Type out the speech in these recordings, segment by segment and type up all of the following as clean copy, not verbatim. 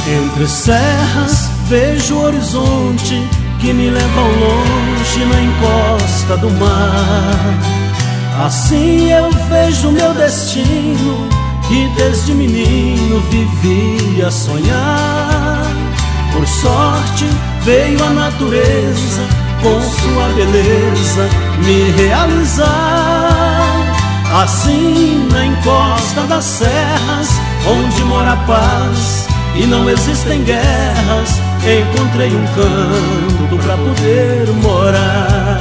Entre serras vejo o horizonte que me leva ao longe na encosta do mar. Assim eu vejo meu destino, que desde menino vivia a sonhar. Por sorte veio a natureza com sua beleza me realizar. Assim na encosta das serras, onde mora a paz e não existem guerras, encontrei um canto pra poder morar.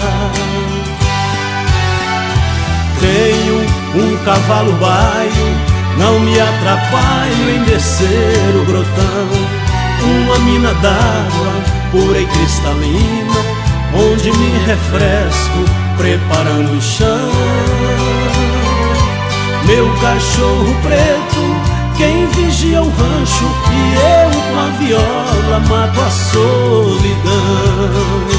Tenho um cavalo baio, não me atrapalho em descer o grotão. Uma mina d'água pura e cristalina, onde me refresco preparando o chão. Meu cachorro preto, quem vigia o rancho, e eu com a viola mato a solidão.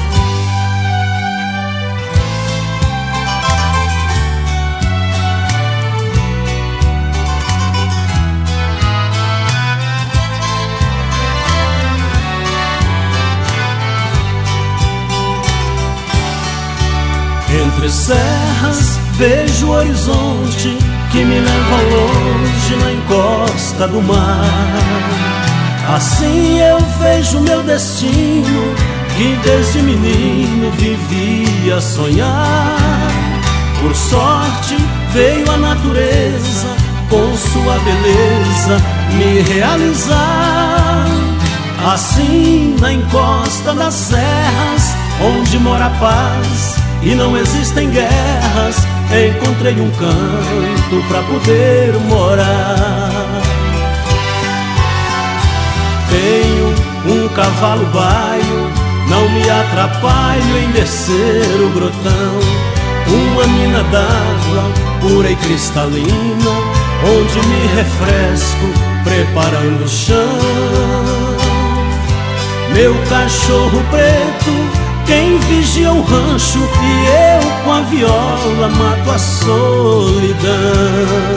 Entre serras vejo o horizonte que me leva longe na encosta do mar. Assim eu vejo meu destino, que desde menino vivia a sonhar. Por sorte veio a natureza com sua beleza me realizar. Assim na encosta das serras, onde mora a paz e não existem guerras, encontrei um canto pra poder morar. Tenho um cavalo baio, não me atrapalho em descer o grotão. Uma mina d'água pura e cristalina, onde me refresco preparando o chão. Meu cachorro preto, quem vigia o rancho, e eu com a viola mato a solidão.